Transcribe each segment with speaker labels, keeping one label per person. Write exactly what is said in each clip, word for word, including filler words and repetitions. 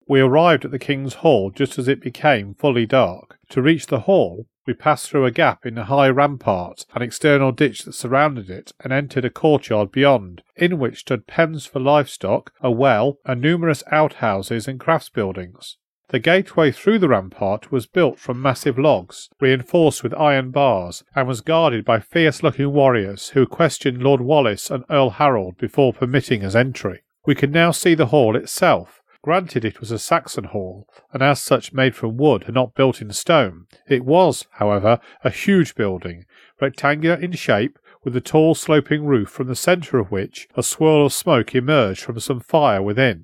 Speaker 1: We arrived at the King's Hall just as it became fully dark. To reach the hall, we passed through a gap in the high rampart, an external ditch that surrounded it, and entered a courtyard beyond, in which stood pens for livestock, a well, and numerous outhouses and crafts buildings. The gateway through the rampart was built from massive logs, reinforced with iron bars, and was guarded by fierce-looking warriors who questioned Lord Wallace and Earl Harold before permitting us entry. We could now see the hall itself. Granted it was a Saxon hall, and as such made from wood and not built in stone. It was, however, a huge building, rectangular in shape, with a tall sloping roof from the centre of which a swirl of smoke emerged from some fire within.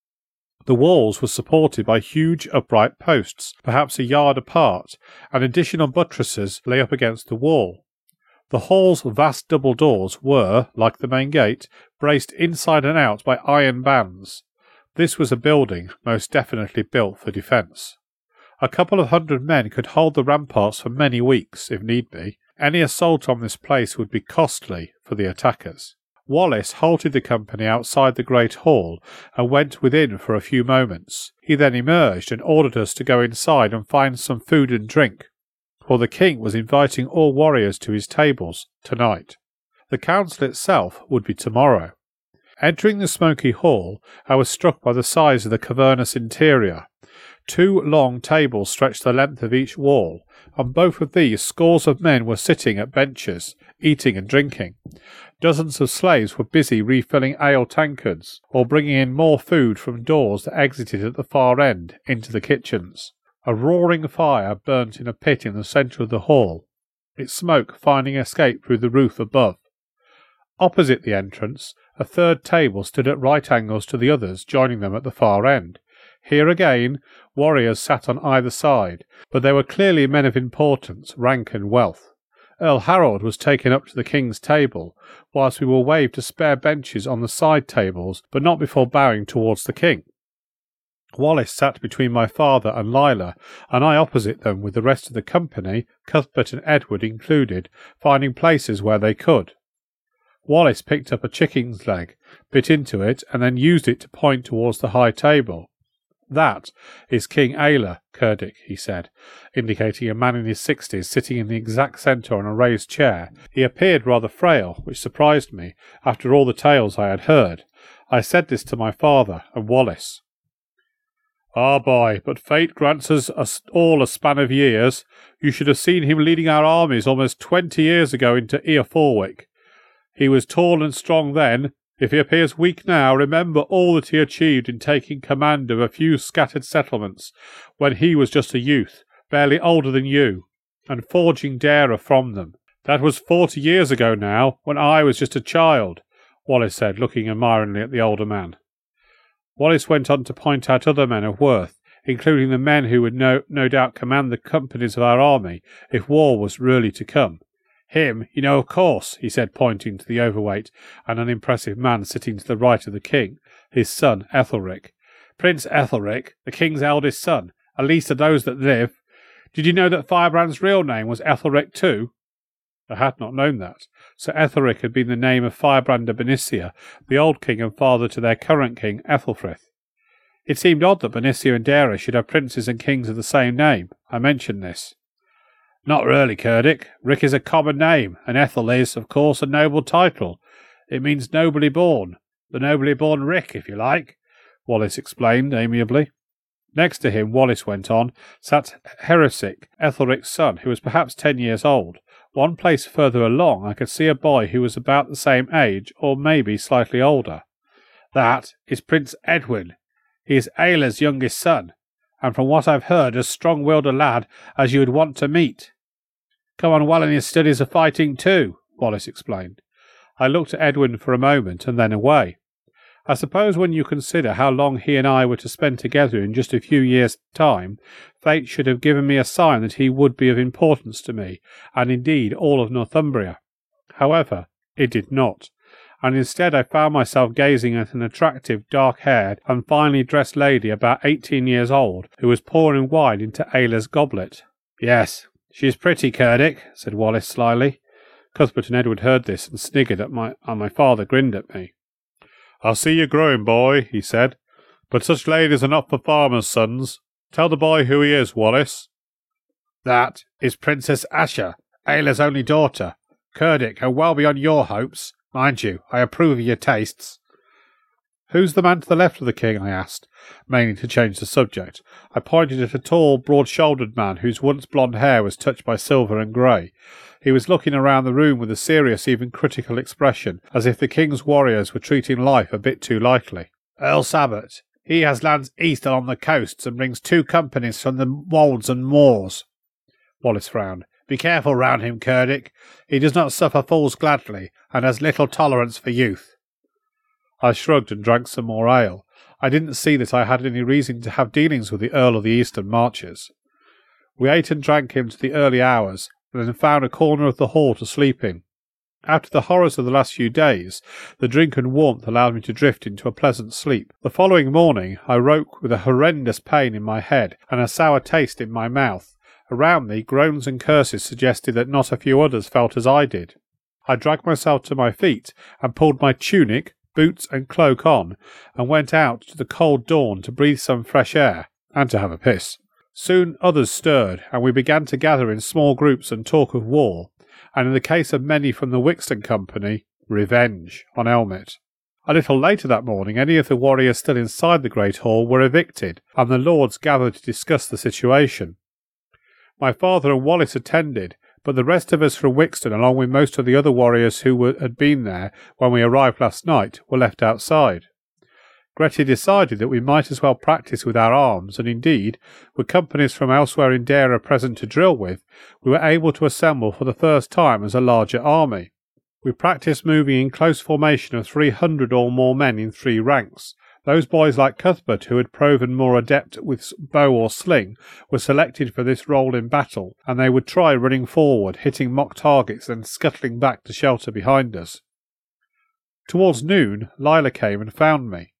Speaker 1: The walls were supported by huge upright posts, perhaps a yard apart, and additional buttresses lay up against the wall. The hall's vast double doors were, like the main gate, braced inside and out by iron bands. This was a building most definitely built for defence. A couple of hundred men could hold the ramparts for many weeks, if need be. Any assault on this place would be costly for the attackers. Wallace halted the company outside the great hall and went within for a few moments. He then emerged and ordered us to go inside and find some food and drink, for the king was inviting all warriors to his tables tonight. The council itself would be tomorrow. Entering the smoky hall, I was struck by the size of the cavernous interior. Two long tables stretched the length of each wall. On both of these scores of men were sitting at benches, eating and drinking. Dozens of slaves were busy refilling ale tankards, or bringing in more food from doors that exited at the far end into the kitchens. A roaring fire burnt in a pit in the centre of the hall, its smoke finding escape through the roof above. Opposite the entrance, a third table stood at right angles to the others, joining them at the far end. Here again, warriors sat on either side, but they were clearly men of importance, rank and wealth. Earl Harold was taken up to the king's table, whilst we were waved to spare benches on the side tables, but not before bowing towards the king. Wallace sat between my father and Lila, and I opposite them with the rest of the company, Cuthbert and Edward included, finding places where they could. Wallace picked up a chicken's leg, bit into it, and then used it to point towards the high table. "That is King Aylor, Cerdic," he said, indicating a man in his sixties sitting in the exact centre on a raised chair. He appeared rather frail, which surprised me, after all the tales I had heard. I said this to my father and Wallace. "Ah, boy, but fate grants us all a span of years. You should have seen him leading our armies almost twenty years ago into Eoforwick. He was tall and strong then. If he appears weak now, remember all that he achieved in taking command of a few scattered settlements when he was just a youth, barely older than you, and forging Dara from them. That was forty years ago now, when I was just a child," Wallace said, looking admiringly at the older man. Wallace went on to point out other men of worth, including the men who would no, no doubt command the companies of our army if war was really to come. "Him, you know, of course," he said, pointing to the overweight and unimpressive man sitting to the right of the king, his son Ethelric. "Prince Ethelric, the king's eldest son, at least of those that live. Did you know that Firebrand's real name was Ethelric too?" I had not known that. So Ethelric had been the name of Firebrand of Bernicia, the old king and father to their current king, Ethelfrith. It seemed odd that Bernicia and Dara should have princes and kings of the same name. I mentioned this. "Not really, Cerdic. Rick is a common name, and Ethel is, of course, a noble title. It means nobly born. The nobly born Rick, if you like," Wallace explained amiably. Next to him, Wallace went on, sat Heresic, Ethelric's son, who was perhaps ten years old. One place further along I could see a boy who was about the same age, or maybe slightly older. "That is Prince Edwin. He is Aylor's youngest son, and from what I've heard as strong-willed a lad as you would want to meet. Come on well in his studies of fighting too," Wallace explained. I looked at Edwin for a moment and then away. I suppose when you consider how long he and I were to spend together in just a few years' time, fate should have given me a sign that he would be of importance to me, and indeed all of Northumbria. However, it did not, and instead I found myself gazing at an attractive, dark-haired and finely dressed lady about eighteen years old, who was pouring wine into Aylor's goblet. "Yes, she is pretty, Cerdic," said Wallace slyly. Cuthbert and Edward heard this and sniggered at my, and my father grinned at me. "I'll see you growing, boy," he said. But such ladies are not for farmers' sons. Tell the boy who he is, Wallace. That is Princess Asha, Ayla's only daughter. Cerdic, her well beyond your hopes. Mind you, I approve of your tastes. Who's the man to the left of the king? I asked, mainly to change the subject. I pointed at a tall, broad-shouldered man whose once blonde hair was touched by silver and grey. He was looking around the room with a serious, even critical expression, as if the king's warriors were treating life a bit too lightly. Earl Sabot. He has lands east along the coasts and brings two companies from the wolds and moors. Wallace frowned. Be careful round him, Cerdic. He does not suffer fools gladly, and has little tolerance for youth. I shrugged and drank some more ale. I didn't see that I had any reason to have dealings with the Earl of the Eastern Marches. We ate and drank him to the early hours, and then found a corner of the hall to sleep in. After the horrors of the last few days, the drink and warmth allowed me to drift into a pleasant sleep. The following morning I woke with a horrendous pain in my head and a sour taste in my mouth. Around me, groans and curses suggested that not a few others felt as I did. I dragged myself to my feet and pulled my tunic, boots and cloak on, and went out to the cold dawn to breathe some fresh air, and to have a piss. Soon others stirred, and we began to gather in small groups and talk of war, and in the case of many from the Wixton Company, revenge on Elmet. A little later that morning, any of the warriors still inside the great hall were evicted, and the lords gathered to discuss the situation. My father and Wallace attended, but the rest of us from Wixton, along with most of the other warriors who were, had been there when we arrived last night, were left outside. Grettir decided that we might as well practice with our arms, and indeed, with companies from elsewhere in Dara present to drill with, we were able to assemble for the first time as a larger army. We practised moving in close formation of three hundred or more men in three ranks. Those boys like Cuthbert, who had proven more adept with bow or sling, were selected for this role in battle, and they would try running forward, hitting mock targets, then scuttling back to shelter behind us. Towards noon, Lila came and found me.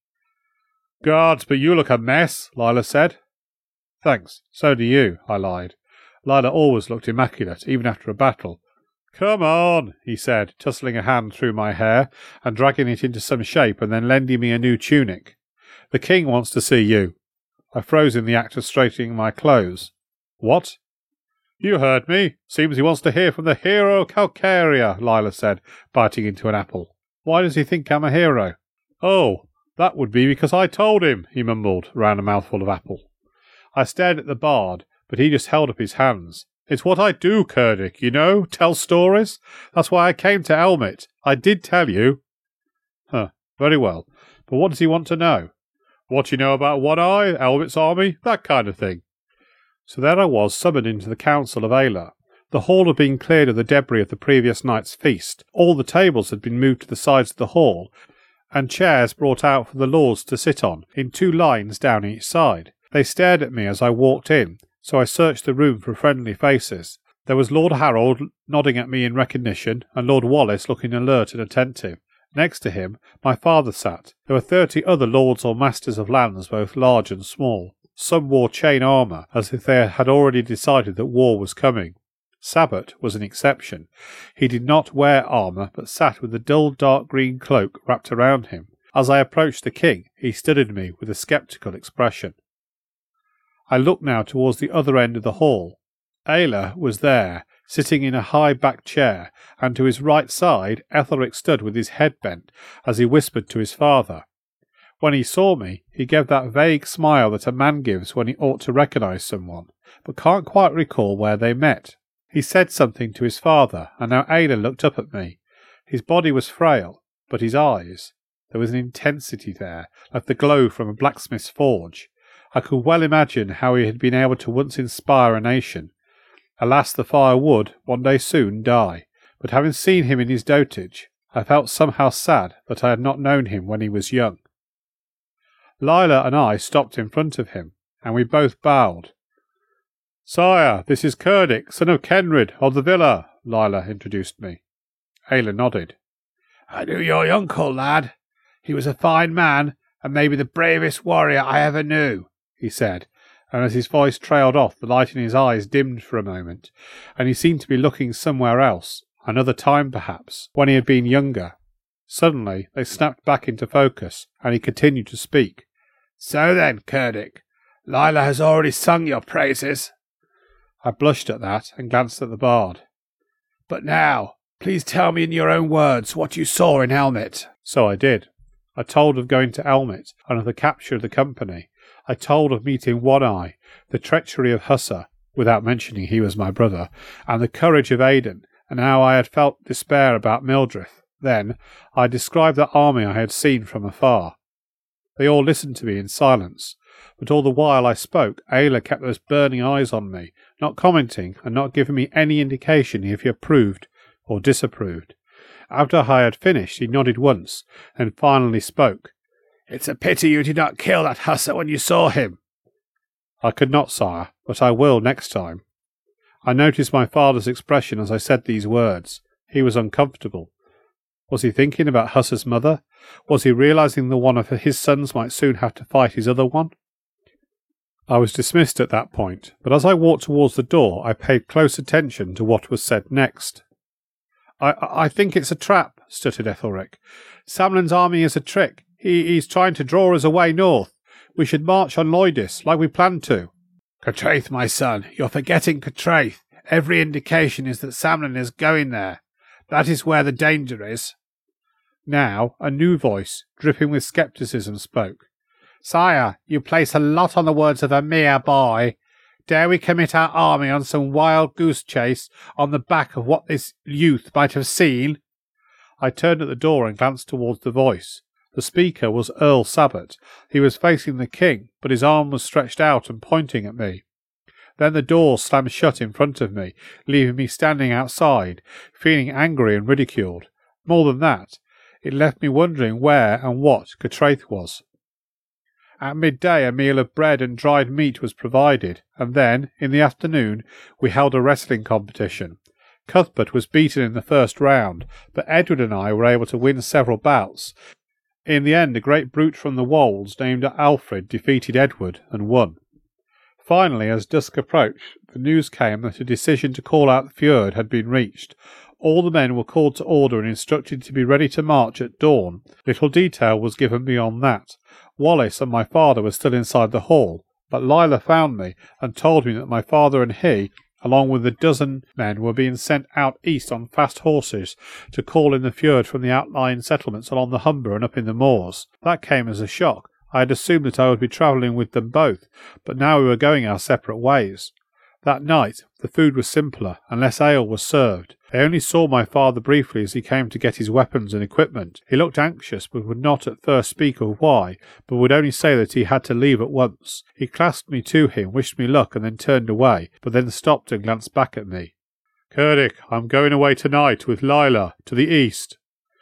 Speaker 1: "Gods, but you look a mess," Lila said. "Thanks, so do you," I lied. Lila always looked immaculate, even after a battle. "Come on," he said, tussling a hand through my hair and dragging it into some shape and then lending me a new tunic. "The king wants to see you." I froze in the act of straightening my clothes. "What?" "You heard me. Seems he wants to hear from the hero Calcaria," Lila said, biting into an apple. "Why does he think I'm a hero?" "Oh, that would be because I told him," he mumbled, round a mouthful of apple. I stared at the bard, but he just held up his hands. "It's what I do, Cerdic, you know, tell stories. That's why I came to Elmet. I did tell you." "Huh, very well. But what does he want to know?" "What you know about One Eye, Elmet's army, that kind of thing." So there I was, summoned into the council of Ayla. The hall had been cleared of the debris of the previous night's feast. All the tables had been moved to the sides of the hall, and chairs brought out for the lords to sit on, in two lines down each side. They stared at me as I walked in, so I searched the room for friendly faces. There was Lord Harold nodding at me in recognition, and Lord Wallace looking alert and attentive. Next to him, my father sat. There were thirty other lords or masters of lands, both large and small. Some wore chain armour, as if they had already decided that war was coming. Sabot was an exception. He did not wear armour, but sat with a dull dark green cloak wrapped around him. As I approached the king, he studied me with a sceptical expression. I looked now towards the other end of the hall. Ayla was there, sitting in a high-backed chair, and to his right side Ethelric stood with his head bent, as he whispered to his father. When he saw me, he gave that vague smile that a man gives when he ought to recognise someone, but can't quite recall where they met. He said something to his father, and now Ayla looked up at me. His body was frail, but his eyes, there was an intensity there, like the glow from a blacksmith's forge. I could well imagine how he had been able to once inspire a nation. Alas, the fire would, one day soon, die. But having seen him in his dotage, I felt somehow sad that I had not known him when he was young. Lila and I stopped in front of him, and we both bowed. "Sire, this is Cerdic, son of Kenrid, of the villa," Lila introduced me. Ayla nodded. "I knew your uncle, lad. He was a fine man, and maybe the bravest warrior I ever knew," he said, and as his voice trailed off, the light in his eyes dimmed for a moment, and he seemed to be looking somewhere else, another time perhaps, when he had been younger. Suddenly they snapped back into focus, and he continued to speak.
Speaker 2: So then, Cerdic, Lila has already sung your praises.
Speaker 1: I blushed at that and glanced at the bard.
Speaker 2: But now, please tell me in your own words what you saw in Elmet.
Speaker 1: So I did. I told of going to Elmet and of the capture of the company. I told of meeting One Eye, the treachery of Hussa, without mentioning he was my brother, and the courage of Aidan, and how I had felt despair about Mildrith. Then I described the army I had seen from afar. They all listened to me in silence, but all the while I spoke, Ayla kept those burning eyes on me, not commenting and not giving me any indication if he approved or disapproved. After I had finished, he nodded once, and finally spoke.
Speaker 2: It's a pity you did not kill that hussar when you saw him.
Speaker 1: I could not, sire, but I will next time. I noticed my father's expression as I said these words. He was uncomfortable. Was he thinking about Hussa's mother? Was he realizing that one of his sons might soon have to fight his other one? I was dismissed at that point, but as I walked towards the door, I paid close attention to what was said next. I, I think it's a trap, stuttered Ethelric. Samlin's army is a trick. He, he's trying to draw us away north. We should march on Loidis, like we planned to.
Speaker 2: Catraith, my son, you're forgetting Catraith. Every indication is that Samlin is going there. That is where the danger is.
Speaker 1: Now a new voice, dripping with scepticism, spoke.
Speaker 2: Sire, you place a lot on the words of a mere boy. Dare we commit our army on some wild goose chase on the back of what this youth might have seen?
Speaker 1: I turned at the door and glanced towards the voice. The speaker was Earl Sabbat. He was facing the king, but his arm was stretched out and pointing at me. Then the door slammed shut in front of me, leaving me standing outside, feeling angry and ridiculed. More than that, it left me wondering where and what Catraith was. At midday a meal of bread and dried meat was provided, and then, in the afternoon, we held a wrestling competition. Cuthbert was beaten in the first round, but Edward and I were able to win several bouts. In the end, a great brute from the Wolds named Alfred defeated Edward and won. Finally, as dusk approached, the news came that a decision to call out the fjord had been reached. All the men were called to order and instructed to be ready to march at dawn. Little detail was given beyond that. Wallace and my father were still inside the hall, but Lila found me and told me that my father and he, along with a dozen men, were being sent out east on fast horses to call in the fjord from the outlying settlements along the Humber and up in the moors. That came as a shock. I had assumed that I would be travelling with them both, but now we were going our separate ways. That night the food was simpler, and less ale was served. I only saw my father briefly as he came to get his weapons and equipment. He looked anxious, but would not at first speak of why, but would only say that he had to leave at once. He clasped me to him, wished me luck, and then turned away, but then stopped and glanced back at me. Cerdic, I'm going away tonight with Lila, to the east.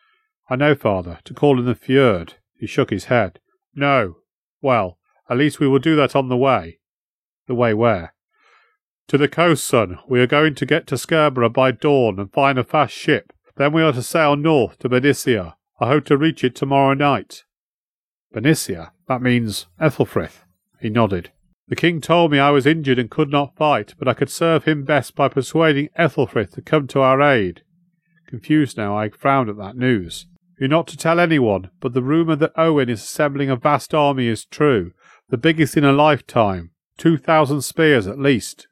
Speaker 1: I know, father, to call in the fjord. He shook his head. No. Well, at least we will do that on the way. The way where? To the coast, son. We are going to get to Scarborough by dawn and find a fast ship. Then we are to sail north to Bernicia. I hope to reach it tomorrow night. Bernicia? That means Ethelfrith. He nodded. The king told me I was injured and could not fight, but I could serve him best by persuading Ethelfrith to come to our aid. Confused now, I frowned at that news. You're not to tell anyone, but the rumour that Owen is assembling a vast army is true, the biggest in a lifetime, two thousand spears at least.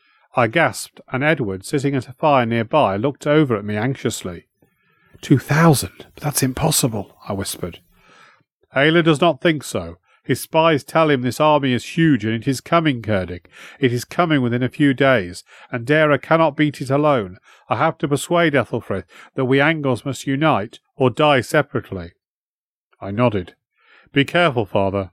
Speaker 1: I gasped, and Edward, sitting at a fire nearby, looked over at me anxiously. Two thousand? But that's impossible, I whispered. Ayla does not think so. His spies tell him this army is huge, and it is coming, Cerdic. It is coming within a few days, and Dara cannot beat it alone. I have to persuade Ethelfrith that we Angles must unite, or die separately. I nodded. Be careful, father.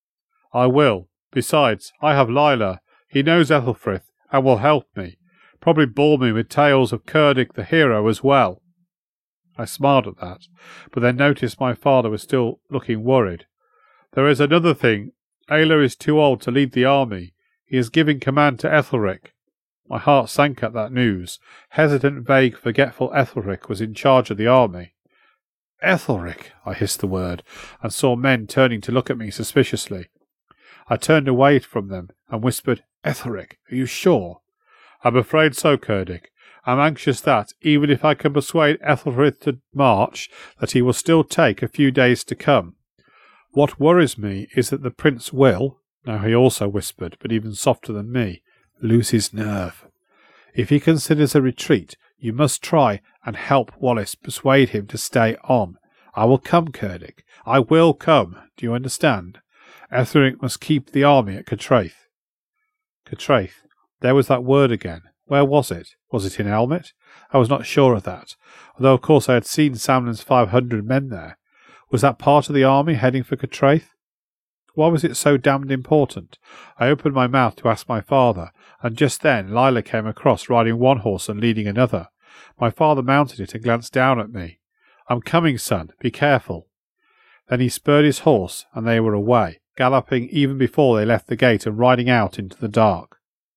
Speaker 1: I will. Besides, I have Lila. He knows Ethelfrith, and will help me. Probably bore me with tales of Cerdic the hero as well. I smiled at that, but then noticed my father was still looking worried. There is another thing. Ayla is too old to lead the army. He is giving command to Ethelric. My heart sank at that news. Hesitant, vague, forgetful Ethelric was in charge of the army. Ethelric, I hissed the word, and saw men turning to look at me suspiciously. I turned away from them and whispered, Ethelric, are you sure? I'm afraid so, Cerdic. I'm anxious that, even if I can persuade Ethelfrith to march, that he will still take a few days to come. What worries me is that the prince will, now he also whispered, but even softer than me, lose his nerve. If he considers a retreat, you must try and help Wallace persuade him to stay on. I will come, Cerdic. I will come. Do you understand? Etheringh must keep the army at Cattraeth. Cattraeth. There was that word again. Where was it? Was it in Elmet? I was not sure of that, although of course I had seen Samlin's five hundred men there. Was that part of the army heading for Cattraeth? Why was it so damned important? I opened my mouth to ask my father, and just then Lila came across riding one horse and leading another. My father mounted it and glanced down at me. I'm coming, son. Be careful. Then he spurred his horse, and they were away, galloping even before they left the gate and riding out into the dark.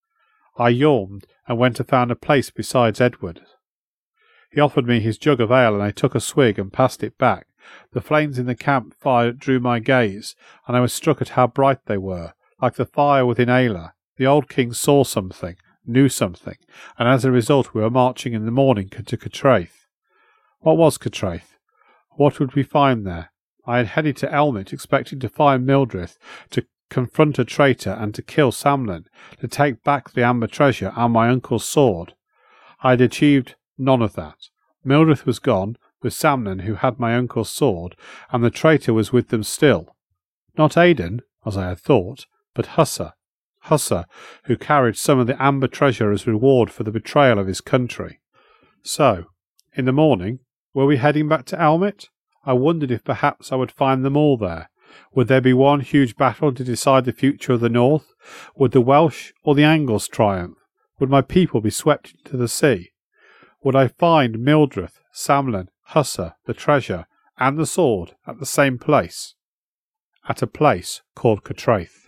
Speaker 1: I yawned and went and found a place beside Edward. He offered me his jug of ale, and I took a swig and passed it back. The flames in the camp fire drew my gaze, and I was struck at how bright they were, like the fire within Ayla. The old king saw something, knew something, and as a result we were marching in the morning to Cattraeth. What was Cattraeth? What would we find there? I had headed to Elmet expecting to find Mildred, to confront a traitor and to kill Samlin, to take back the amber treasure and my uncle's sword. I had achieved none of that. Mildred was gone, with Samlin, who had my uncle's sword, and the traitor was with them still. Not Aidan, as I had thought, but Hussa. Hussa, who carried some of the amber treasure as reward for the betrayal of his country. So, in the morning, were we heading back to Elmet? I wondered if perhaps I would find them all there. Would there be one huge battle to decide the future of the North? Would the Welsh or the Angles triumph? Would my people be swept into the sea? Would I find Mildred, Samlin, Hussa, the treasure, and the sword at the same place? At a place called Cattraeth.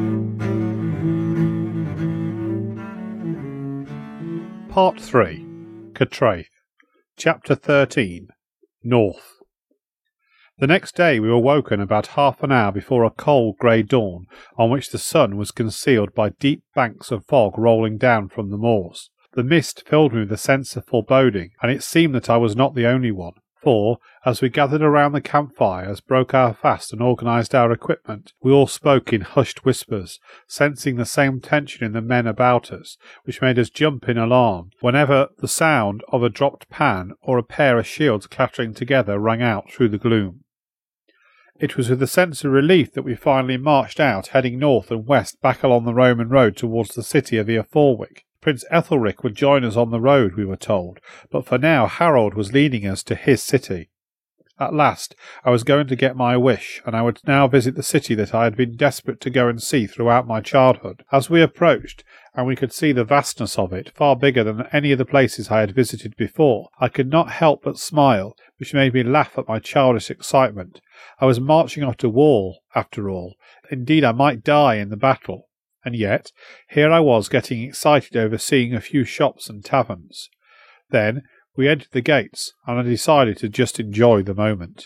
Speaker 1: Part three. Cattraeth. Chapter thirteen. North. The next day we were woken about half an hour before a cold grey dawn, on which the sun was concealed by deep banks of fog rolling down from the moors. The mist filled me with a sense of foreboding, and it seemed that I was not the only one, for, as we gathered around the campfires, broke our fast and organised our equipment, we all spoke in hushed whispers, sensing the same tension in the men about us, which made us jump in alarm whenever the sound of a dropped pan or a pair of shields clattering together rang out through the gloom. It was with a sense of relief that we finally marched out, heading north and west back along the Roman road towards the city of Eoforwic. Prince Ethelric would join us on the road, we were told, but for now Harold was leading us to his city. At last I was going to get my wish, and I would now visit the city that I had been desperate to go and see throughout my childhood. As we approached, and we could see the vastness of it, far bigger than any of the places I had visited before, I could not help but smile, which made me laugh at my childish excitement. I was marching off to war, after all. Indeed, I might die in the battle. And yet, here I was getting excited over seeing a few shops and taverns. Then we entered the gates, and I decided to just enjoy the moment.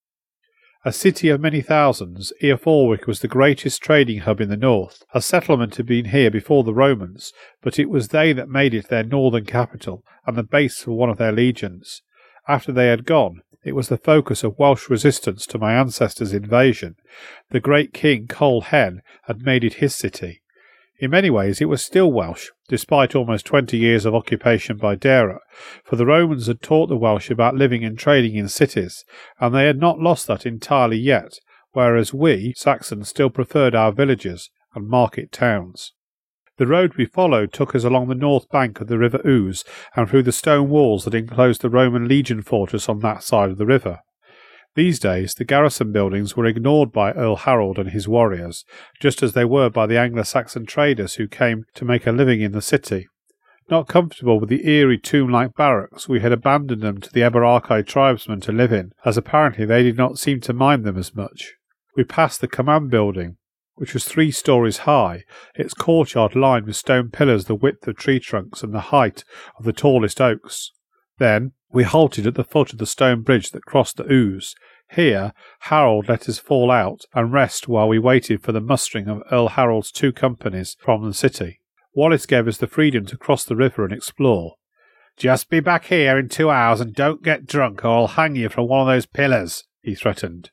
Speaker 1: A city of many thousands, Eoforwic was the greatest trading hub in the north. A settlement had been here before the Romans, but it was they that made it their northern capital, and the base for one of their legions. After they had gone, it was the focus of Welsh resistance to my ancestors' invasion. The great king Cole Hen had made it his city. In many ways it was still Welsh, despite almost twenty years of occupation by Dara, for the Romans had taught the Welsh about living and trading in cities, and they had not lost that entirely yet, whereas we, Saxons, still preferred our villages and market towns. The road we followed took us along the north bank of the River Ouse and through the stone walls that enclosed the Roman legion fortress on that side of the river. These days the garrison buildings were ignored by Earl Harold and his warriors, just as they were by the Anglo-Saxon traders who came to make a living in the city. Not comfortable with the eerie tomb-like barracks, we had abandoned them to the Eberarchi tribesmen to live in, as apparently they did not seem to mind them as much. We passed the command building, which was three stories high, its courtyard lined with stone pillars the width of tree trunks and the height of the tallest oaks. Then we halted at the foot of the stone bridge that crossed the Ouse. Here Harold let us fall out and rest while we waited for the mustering of Earl Harold's two companies from the city. Wallace gave us the freedom to cross the river and explore. "Just be back here in two hours and don't get drunk or I'll hang you from one of those pillars," he threatened.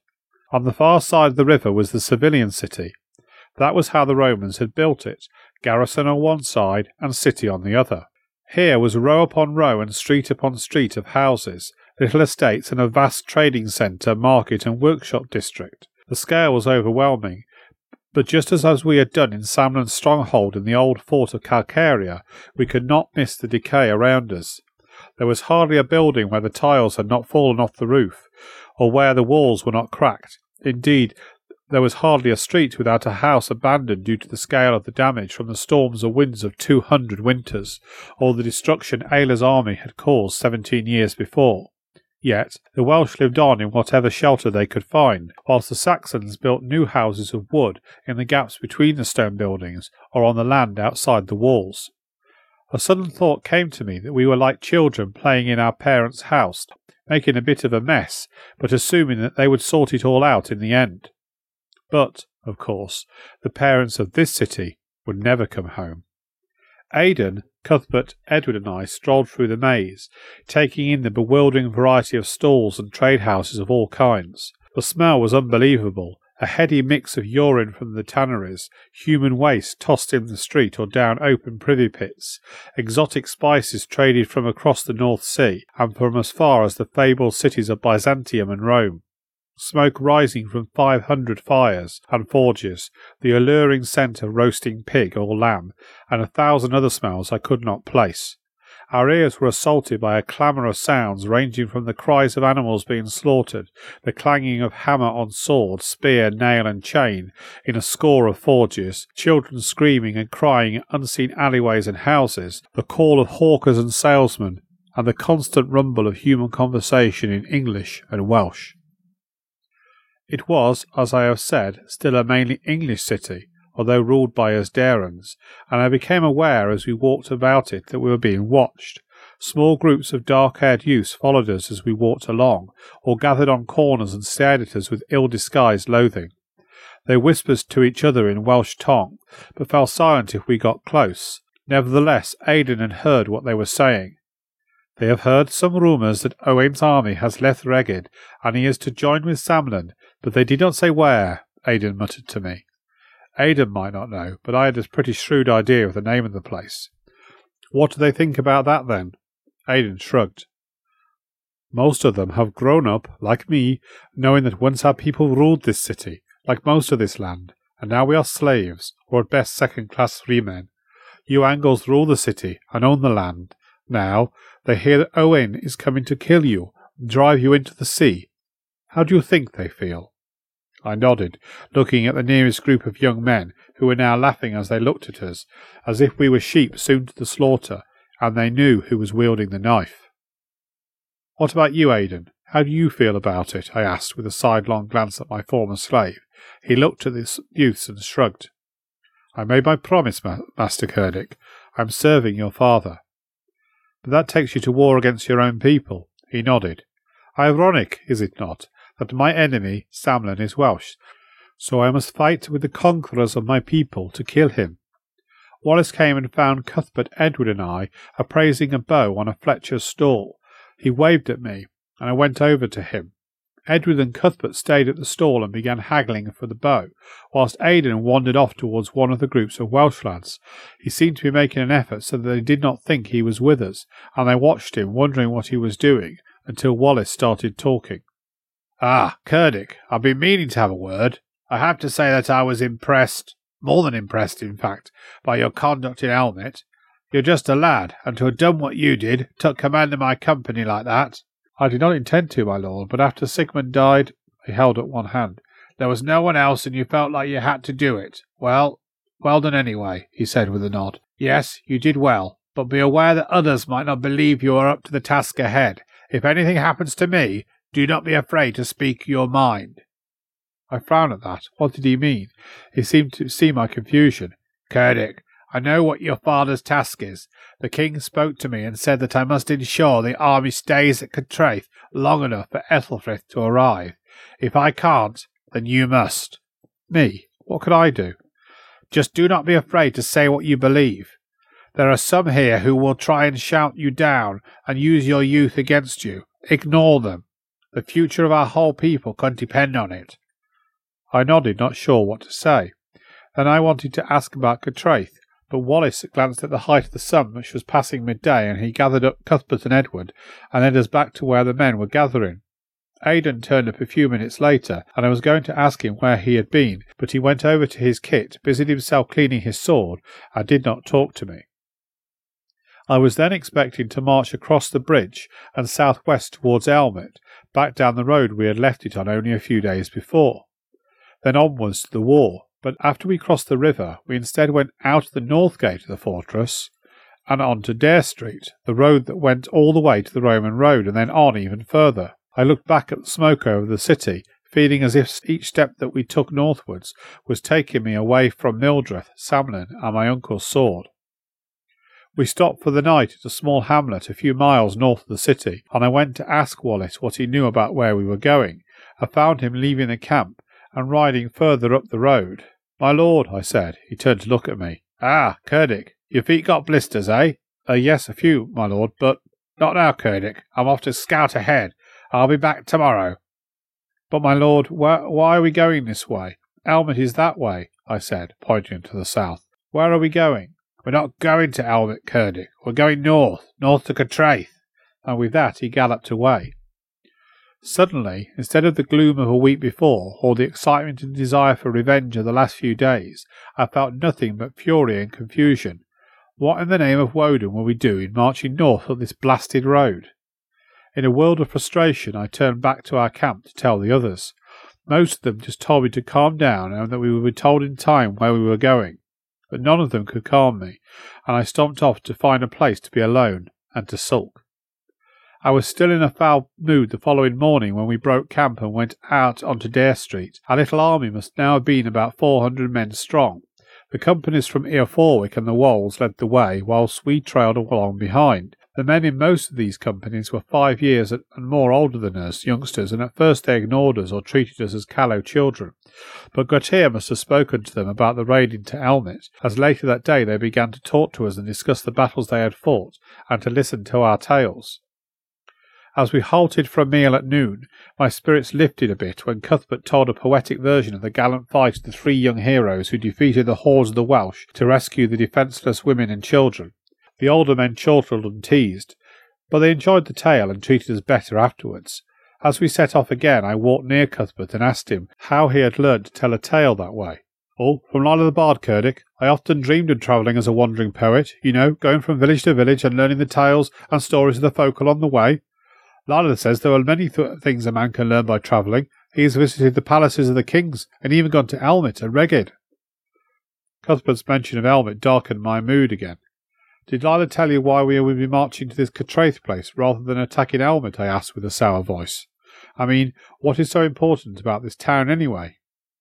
Speaker 1: On the far side of the river was the civilian city. That was how the Romans had built it, garrison on one side and city on the other. Here was row upon row and street upon street of houses, little estates and a vast trading centre, market and workshop district. The scale was overwhelming, but just as we had done in Samnon's stronghold in the old fort of Calcaria, we could not miss the decay around us. There was hardly a building where the tiles had not fallen off the roof, or where the walls were not cracked. Indeed, there was hardly a street without a house abandoned due to the scale of the damage from the storms or winds of two hundred winters, or the destruction Ayla's army had caused seventeen years before. Yet the Welsh lived on in whatever shelter they could find, whilst the Saxons built new houses of wood in the gaps between the stone buildings, or on the land outside the walls. A sudden thought came to me that we were like children playing in our parents' house, making a bit of a mess, but assuming that they would sort it all out in the end. But, of course, the parents of this city would never come home. Aidan, Cuthbert, Edward and I strolled through the maze, taking in the bewildering variety of stalls and trade houses of all kinds. The smell was unbelievable, a heady mix of urine from the tanneries, human waste tossed in the street or down open privy pits, exotic spices traded from across the North Sea and from as far as the fabled cities of Byzantium and Rome. Smoke rising from five hundred fires and forges, the alluring scent of roasting pig or lamb, and a thousand other smells I could not place. Our ears were assaulted by a clamour of sounds ranging from the cries of animals being slaughtered, the clanging of hammer on sword, spear, nail and chain in a score of forges, children screaming and crying in unseen alleyways and houses, the call of hawkers and salesmen, and the constant rumble of human conversation in English and Welsh. It was, as I have said, still a mainly English city, although ruled by Asdarans, and I became aware as we walked about it that we were being watched. Small groups of dark-haired youths followed us as we walked along, or gathered on corners and stared at us with ill-disguised loathing. They whispered to each other in Welsh tongue, but fell silent if we got close. Nevertheless, Aidan had heard what they were saying. They have heard some rumours that Owain's army has left Reged, and he is to join with Samnon, but they did not say where, Aidan muttered to me. Aidan might not know, but I had a pretty shrewd idea of the name of the place. What do they think about that, then? Aidan shrugged. Most of them have grown up, like me, knowing that once our people ruled this city, like most of this land, and now we are slaves, or at best second-class freemen. You Angles rule the city and own the land. Now they hear that Owain is coming to kill you, drive you into the sea. How do you think they feel? I nodded, looking at the nearest group of young men, who were now laughing as they looked at us, as if we were sheep soon to the slaughter, and they knew who was wielding the knife. What about you, Aidan? How do you feel about it? I asked, with a sidelong glance at my former slave. He looked at the youths and shrugged. I made my promise, Ma- Master Cerdic. I am serving your father. But that takes you to war against your own people. He nodded. Ironic, is it not, that my enemy, Samnon, is Welsh, so I must fight with the conquerors of my people to kill him. Wallace came and found Cuthbert, Edward and I appraising a bow on a Fletcher's stall. He waved at me, and I went over to him. Edward and Cuthbert stayed at the stall and began haggling for the bow, whilst Aidan wandered off towards one of the groups of Welsh lads. He seemed to be making an effort so that they did not think he was with us, and I watched him, wondering what he was doing, until Wallace started talking. Ah, Cerdic, I've been meaning to have a word. I have to say that I was impressed, more than impressed, in fact, by your conduct in Elmet. You're just a lad, and to have done what you did, took command of my company like that. I did not intend to, my lord, but after Sigmund died, he held up one hand. There was no one else, and you felt like you had to do it. Well, well done anyway, he said with a nod. Yes, you did well, but be aware that others might not believe you are up to the task ahead. If anything happens to me, do not be afraid to speak your mind. I frowned at that. What did he mean? He seemed to see my confusion. Cerdic, I know what your father's task is. The king spoke to me and said that I must ensure the army stays at Cattraeth long enough for Ethelfrith to arrive. If I can't, then you must. Me? What could I do? Just do not be afraid to say what you believe. There are some here who will try and shout you down and use your youth against you. Ignore them. The future of our whole people can depend on it. I nodded, not sure what to say. Then I wanted to ask about Catraeth, but Wallace glanced at the height of the sun, which was passing midday, and he gathered up Cuthbert and Edward and led us back to where the men were gathering. Aidan turned up a few minutes later, and I was going to ask him where he had been, but he went over to his kit, busied himself cleaning his sword, and did not talk to me. I was then expecting to march across the bridge and south-west towards Elmet, back down the road we had left it on only a few days before. Then onwards to the war, but after we crossed the river, we instead went out the north gate of the fortress and on to Dare Street, the road that went all the way to the Roman road and then on even further. I looked back at the smoke over the city, feeling as if each step that we took northwards was taking me away from Mildred, Samlin, and my uncle's sword. We stopped for the night at a small hamlet a few miles north of the city, and I went to ask Wallace what he knew about where we were going. I found him leaving the camp and riding further up the road. "My lord," I said. He turned to look at me. "Ah, Cerdic, your feet got blisters, eh?" Uh, yes, a few, my lord, but—" "Not now, Cerdic. I'm off to scout ahead. I'll be back tomorrow." "But, my lord, wh- why are we going this way? Elmet is that way," I said, pointing to the south. "Where are we going?" "We're not going to Elmet, Cerdic. We're going north, north to Catraeth." And with that he galloped away. Suddenly, instead of the gloom of a week before, or the excitement and desire for revenge of the last few days, I felt nothing but fury and confusion. What in the name of Woden were we doing marching north up this blasted road? In a world of frustration, I turned back to our camp to tell the others. Most of them just told me to calm down and that we would be told in time where we were going. But none of them could calm me, and I stomped off to find a place to be alone and to sulk. I was still in a foul mood the following morning when we broke camp and went out onto Dare Street. Our little army must now have been about four hundred men strong. The companies from Eoforwick and the Wolds led the way, whilst we trailed along behind. The men in most of these companies were five years and more older than us, youngsters, and at first they ignored us or treated us as callow children. But Grettir must have spoken to them about the raid into Elmet, as later that day they began to talk to us and discuss the battles they had fought, and to listen to our tales. As we halted for a meal at noon, my spirits lifted a bit when Cuthbert told a poetic version of the gallant fight of the three young heroes who defeated the hordes of the Welsh to rescue the defenceless women and children. The older men chortled and teased, but they enjoyed the tale and treated us better afterwards. As we set off again, I walked near Cuthbert and asked him how he had learned to tell a tale that way. "Oh, from Lyle the Bard, Cerdic. I often dreamed of travelling as a wandering poet, you know, going from village to village and learning the tales and stories of the folk along the way. Lyle says there are many th- things a man can learn by travelling. He has visited the palaces of the kings, and even gone to Elmet and Reged." Cuthbert's mention of Elmet darkened my mood again. "Did Lila tell you why we would be marching to this Catraeth place rather than attacking Elmet?" I asked with a sour voice. "I mean, what is so important about this town anyway?"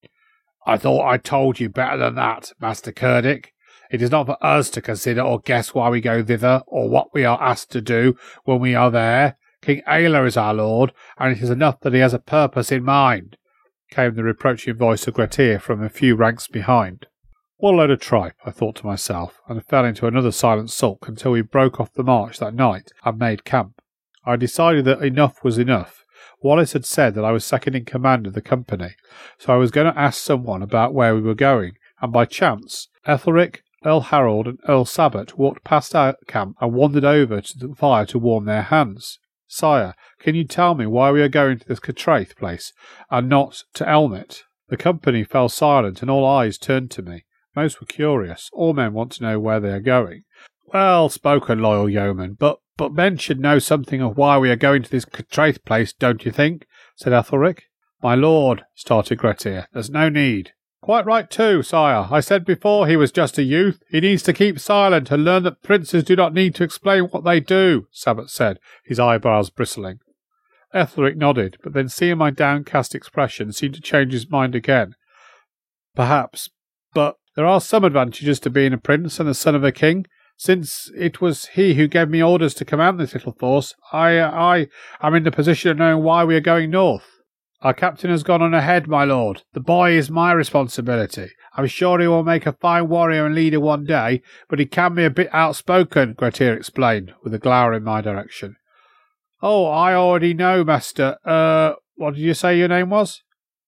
Speaker 1: "I thought I told you better than that, Master Cerdic. It is not for us to consider or guess why we go thither, or what we are asked to do when we are there. King Aela is our lord, and it is enough that he has a purpose in mind," came the reproaching voice of Grettir from a few ranks behind. What a load of tripe, I thought to myself, and fell into another silent sulk until we broke off the march that night and made camp. I decided that enough was enough. Wallace had said that I was second in command of the company, so I was going to ask someone about where we were going, and by chance, Ethelric, Earl Harold, and Earl Sabbat walked past our camp and wandered over to the fire to warm their hands. "Sire, can you tell me why we are going to this Catraeth place, and not to Elmet?" The company fell silent, and all eyes turned to me. Most were curious. All men want to know where they are going. "Well spoken, loyal yeoman, but but men should know something of why we are going to this Catraeth place, don't you think?" said Ethelric. "My lord," started Grettir, "there's no need." "Quite right too, sire. I said before he was just a youth. He needs to keep silent and learn that princes do not need to explain what they do," Sabbat said, his eyebrows bristling. Ethelric nodded, but then seeing my downcast expression seemed to change his mind again. "Perhaps, but there are some advantages to being a prince and the son of a king. Since it was he who gave me orders to command this little force, I, I am in the position of knowing why we are going north." "Our captain has gone on ahead, my lord. The boy is my responsibility. I'm sure he will make a fine warrior and leader one day, but he can be a bit outspoken," Grettir explained, with a glower in my direction. "Oh, I already know, master. Er, what did you say your name was?"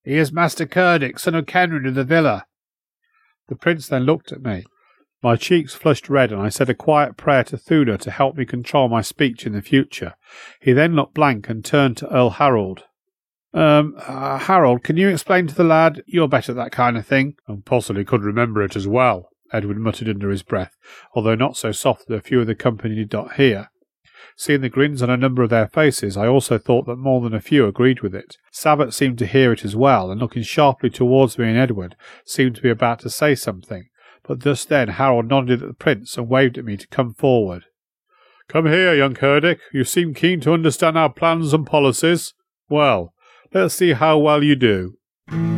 Speaker 2: He is Master Cerdic, son of Kenrid of the villa.
Speaker 1: The prince then looked at me. My cheeks flushed red, and I said a quiet prayer to Thuna to help me control my speech in the future. He then looked blank and turned to Earl Harold. Um, uh, Harold, can you explain to the lad? You're better at that kind of thing. And possibly could remember it as well, Edward muttered under his breath, although not so soft that a few of the company did not hear. Seeing the grins on a number of their faces, I also thought that more than a few agreed with it. Sabbat seemed to hear it as well, and looking sharply towards me and Edward, seemed to be about to say something. But just then Harold nodded at the prince and waved at me to come forward. Come here, young Cerdic. You seem keen to understand our plans and policies. Well, let's see how well you do.